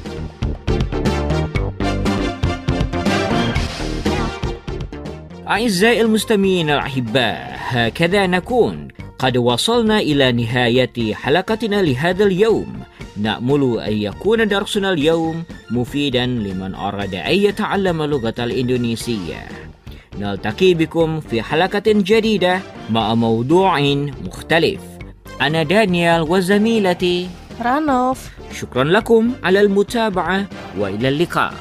أعزائي المستمعين الأحباء، هكذا نكون قد وصلنا إلى نهاية حلقتنا لهذا اليوم. نأمل أن يكون درسنا اليوم مفيدا لمن أراد أن يتعلم اللغة الإندونيسية. نلتقي بكم في حلقة جديدة مع موضوع مختلف. أنا دانيال وزميلتي رانوف. شكرا لكم على المتابعة وإلى اللقاء.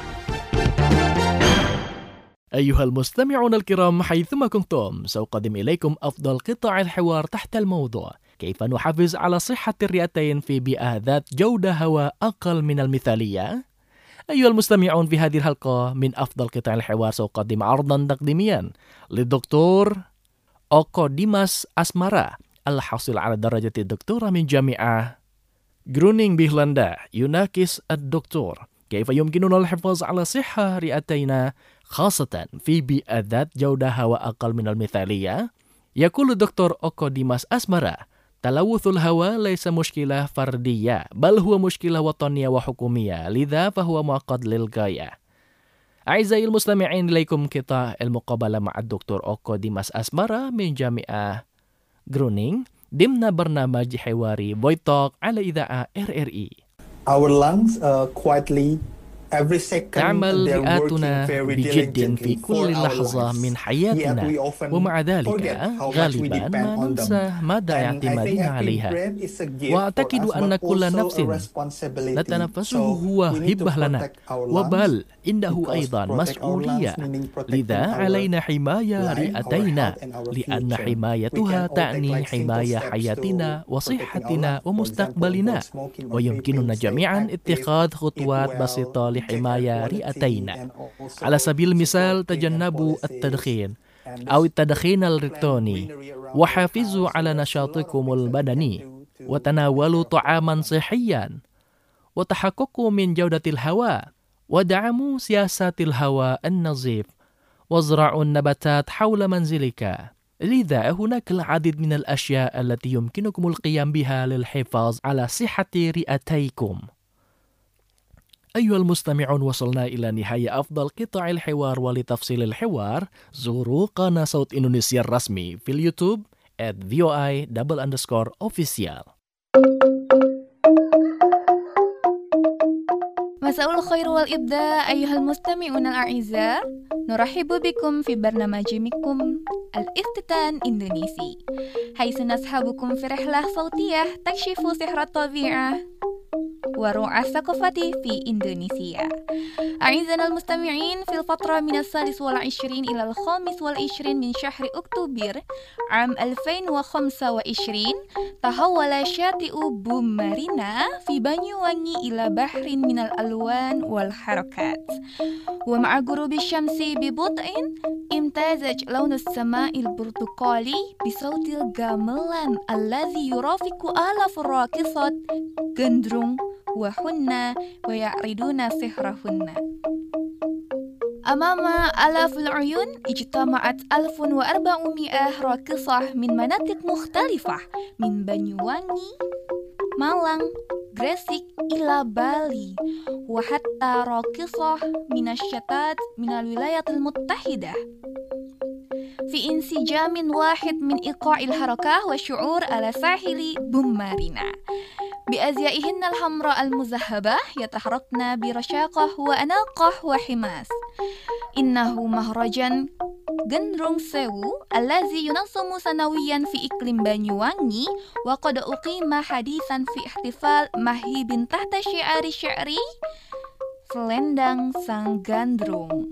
أيها المستمعون الكرام، حيثما كنتم سأقدم إليكم أفضل قطع الحوار تحت الموضوع كيف نحافظ على صحة الرئتين في بيئة ذات جودة هواء أقل من المثالية. أيها المستمعون، في هذه الحلقة من أفضل قطع الحوار سأقدم عرضا تقديميا للدكتور أوكو ديماس أسمارا الحاصل على درجة الدكتوراه من جامعة غرونينغ بهولندا، يناقش الدكتور كيف يمكننا الحفاظ على صحة رئتينا خاصة في بيئة ذات جودة هواء أقل من المثالية. يقول الدكتور أوكو ديماس أسمارا: تلوث الهواء ليس مشكلة فردية، بل هو مشكلة وطنية وحكومية، لذا فهو معقد للغاية. أعزائي المستمعين، إليكم قطع المقابلة مع الدكتور أوكو ديماس أسمارا من جامعة غرونينغ ضمن برنامج حواري فويتوك على إذاعة إر إر إي. Our lungs uh, quietly every second تعمل رئاتنا بجد في كل لحظة من حياتنا، ومع ذلك غالبا ما ننسى مدى اعتمادنا عليها. وأعتقد أن كل نفس نتنفسه هو هبة لنا، وبل إنه أيضا مسؤولية، لذا علينا حماية رئتينا، لأن حمايتها تعني حماية حياتنا وصحتنا ومستقبلنا، ويمكننا جميعا اتخاذ خطوات بسيطة لحماية رئتينا. على سبيل المثال، تجنبوا التدخين أو التدخين الإلكتروني، وحافظوا على نشاطكم البدني، وتناولوا طعاما صحيا، وتحققوا من جودة الهواء، ودعموا سياسات الهواء النظيف، وازرعوا النباتات حول منزلك. لذا هناك العديد من الأشياء التي يمكنكم القيام بها للحفاظ على صحة رئتيكم. أيها المستمعون، وصلنا إلى نهاية أفضل قطع الحوار، ولتفصيل الحوار زوروا قناة صوت إندونيسيا الرسمي في اليوتيوب at voi double underscore official. مساء الخير والإبداع أيها المستمعون الأعزاء، نرحب بكم في برنامجكم الافتتان إندونيسي، حيث نصحبكم في رحلة صوتية تكشف سحر الطبيعة ورعاة الثقافة في إندونيسيا. أعزائنا المستمعين، في الفترة من السادس والعشرين إلى الخامس والعشرين من شهر أكتوبر عام ألفين وخمسة وعشرين تحول شاطئ بومارينا في بانيوانgi إلى بحر من الألوان والحركات، ومع غروب الشمس ببطء امتزج لون السماء البرتقالي بصوت الجملان الذي يرافق آلاف الراقصات جندرونغ وهن ويعرضون سحرهن. أمام آلاف العيون اجتمعت ألف وأربعمائة راقصة من مناطق مختلفة من بانيوانgi، مالانج، Gresik إلى بالي، وحتى راقصة من الشتات من الولايات المتحدة، في انسجام واحد من إيقاع الحركة والشعور على ساحل بومارينا. بأزيائهن الحمراء المذهبة يتحركن برشاقة وأناقة وحماس. إنه مهرجان جندرونغ سيوو الذي ينظم سنويا في إقليم بانيوانgi، وقد أقيم حديثا في احتفال مهيب تحت شعار شعري Selendang Sang Gandrung.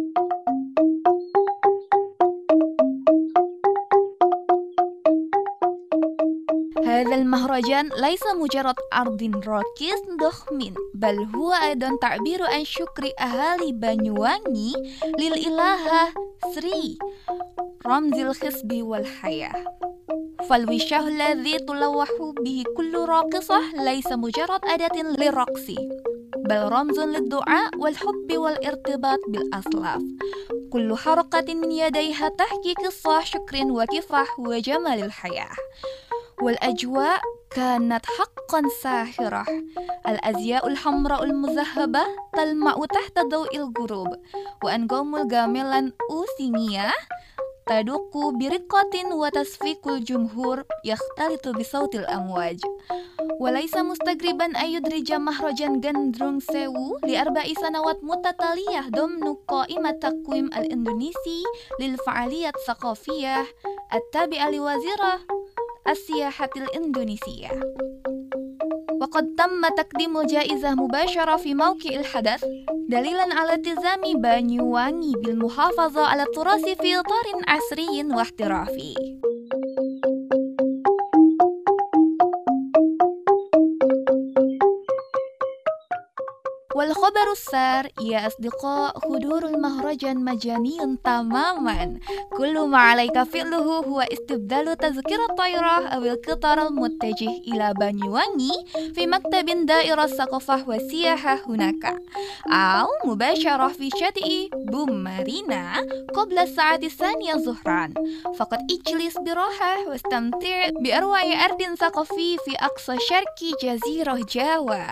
هذا المهرجان ليس مجرد عرض راقص ضخم، بل هو أيضا تعبير عن شكر أهالي بانيوانgi للإلهة سري، رمز الخصب والحياة. فالوشاه الذي تلوح به كل راقصة ليس مجرد أداة للرقص، بل رمز للدعاء والحب والارتباط بالأسلاف. كل حركة من يديها تحكي قصة شكر وكفاح وجمال الحياة. والأجواء كانت حقا ساحرة. الأزياء الحمراء المذهبة تلمع تحت ضوء الغروب، وأنغام الجميلان أوسينيا تدق برقة، وتصفيق الجمهور يختلط بصوت الأمواج. وليس مستغربا أن يدرج مهرجان جندرونغ سيوو لأربع سنوات متتالية ضمن قائمة التقويم الإندونيسي للفعاليات الثقافية التابعة لوزارة السياحة الإندونيسية. وقد تم تقديم الجائزة مباشرة في موقع الحدث، دليلا على التزام بانيوانgi بالمحافظة على التراث في إطار عصري واحترافي. والخبر السار يا أصدقاء، حضور المهرجان مجاني تماما. كل ما عليك فعله هو استبدال تذكرة الطائرة أو القطار المتجه إلى بانيوانgi في مكتب دائرة الثقافة والسياحة هناك، أو مباشرة في شاطئ بومارينا قبل الساعة الثانية ظهرا. فقط اجلس براحة واستمتع بأروع أرض ثقافي في أقصى شرق جزيرة جاوا.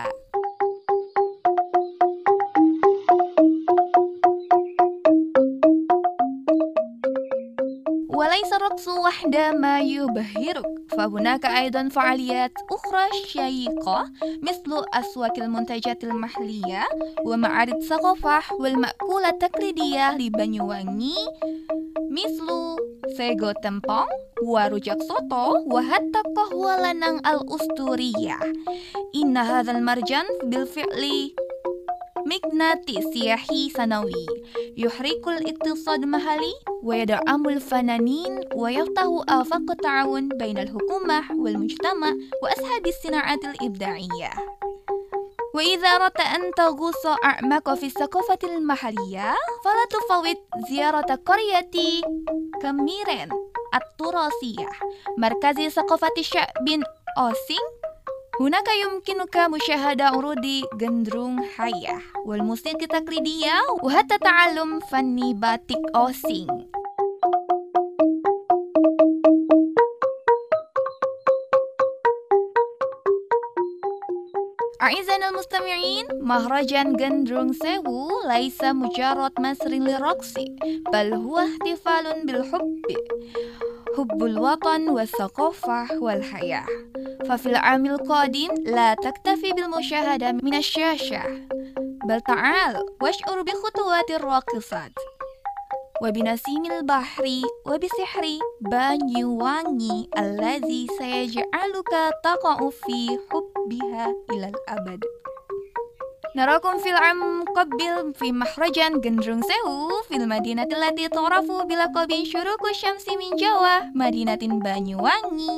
وليس الرقص وحده ما يبهرك، فهناك أيضا فعاليات أخرى شيقة مثل أسواق المنتجات المحلية ومعارض ثقافة والمأكولة التقليدية لبانيوانgi مثل سيغو تمبong ورجak soto وحتى قهوة لانang الأسطورية. إن هذا المهرجان بالفعل مغناطيس سياحي سنوي يحرك الاقتصاد المحلي ويدعم الفنانين ويفتح آفاق التعاون بين الحكومة والمجتمع وأصحاب الصناعات الإبداعية. وإذا أردت أن تغوص أعمق في الثقافة المحلية فلا تفوت زيارة قرية كميرين التراثية، مركز ثقافة شعب أوسينغ. هناك يمكنك مشاهدة عروض جندرونغ حية والموسيقى التقليدية وحتى تعلم فن باتيك أوسينغ. أعزائنا المستمعين، مهرجان جندرونغ سيوو ليس مجرد مسر للرقص، بل هو احتفال بالحب، حب الوطن والثقافة والحياة. ففي العام القادم لا تكتفي بالمشاهدة من الشاشة، بل تعال واشعر بخطوات الراقصات. وبنسيم البحر وبسحر بانيوانgi الذي سيجعلك تقع في حبها إلى الأبد. نراكم في العام قبل في مهرجان Gendrung Sewu في المدينة التي تعرف بلقب شروق الشمس من Jawa مدينة بانيوانgi.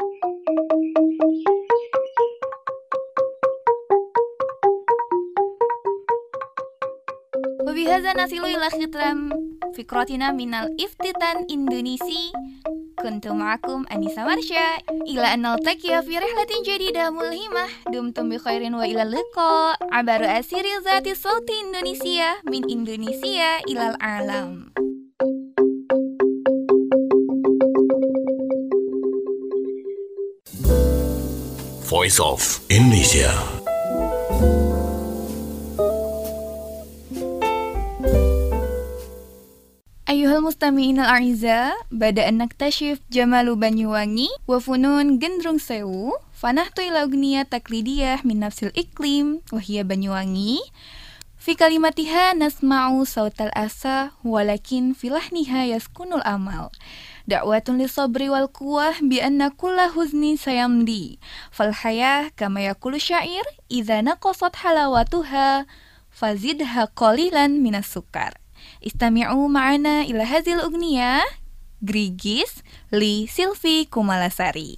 وبهذا نصل إلى ختام فقرتنا من الافتتان إندونيسي. كنت معكم أنيسة مرشا، إلى أن نلتقي في رحلة جديدة ملهمة. دمتم بخير وإلى اللقاء عبر أسير ذات صوت إندونيسيا من إندونيسيا إلى العالم. Voice of Indonesia. أيها المستمعين الأعزاء، بدأ نكتشف جمال بانيوانgi وفنون Gendrung Sewu، فنحت إلى أغنية تقليدية من نفس الإقليم وهي بانيوانgi. في كلماتها نسمع صوت الأسى ولكن في لحنها يسكن الأمل. دعوة للصبر والقوة بأن كل حزن سيمضي، فالحياة كما يقول الشاعر إذا نقصت حلاوتها فزدها قليلا من السكر. استمعوا معنا إلى هذه الأغنية Grigis لسيلفي كومالاساري.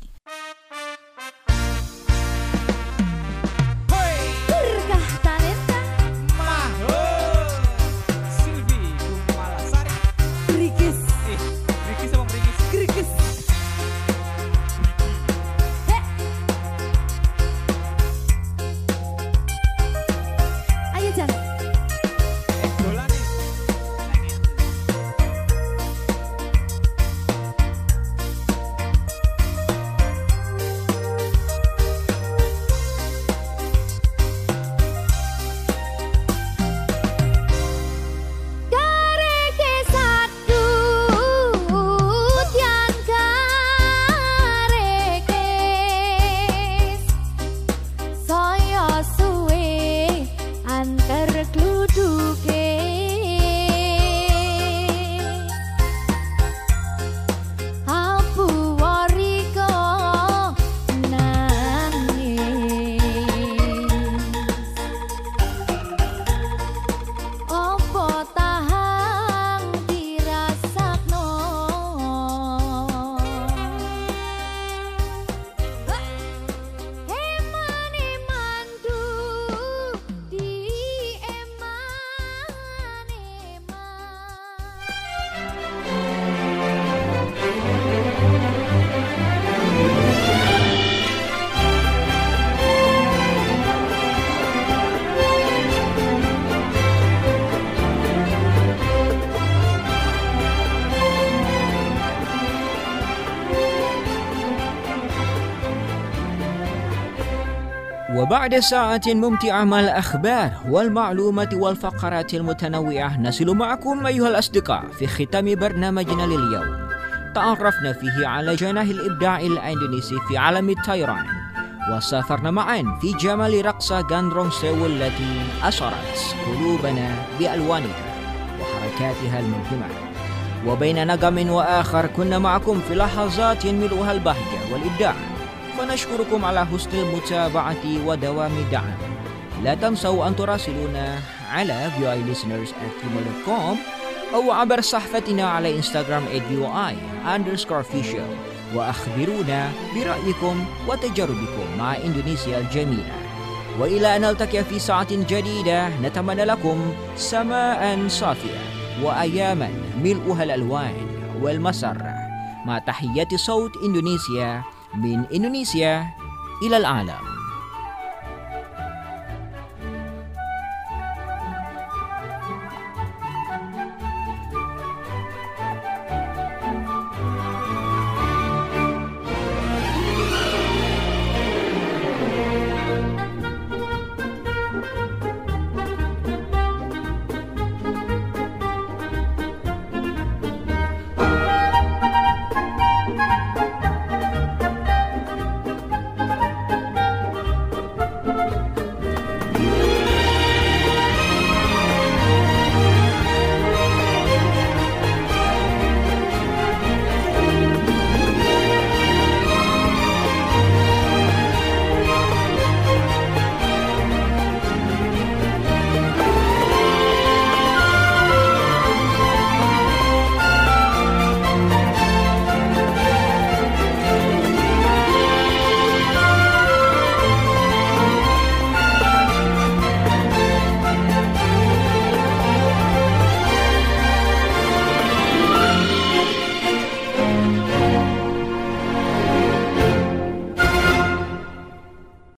وبعد ساعة ممتعة مع الأخبار والمعلومات والفقرات المتنوعة، نصل معكم أيها الأصدقاء في ختام برنامجنا لليوم. تعرفنا فيه على جناح الإبداع الإندونيسي في عالم الطيران، وسافرنا معا في جمال رقصة Gendrung Sewu التي أسرت قلوبنا بألوانها وحركاتها الملهمة. وبين نغم وآخر كنا معكم في لحظات ملؤها البهجة والإبداع. فنشكركم على حسن المتابعة ودوام الدعم. لا تنسوا أن تراسلونا على v o i listeners at gmail dot com أو عبر صفحتنا على إنستغرام at v o i underscore official، وأخبرونا برأيكم وتجاربكم مع إندونيسيا الجميلة. وإلى أن نلتقي في ساعة جديدة، نتمنى لكم سماء صافية وأياما ملؤها الألوان والمسرة، مع تحيات صوت إندونيسيا من إندونيسيا إلى العالم.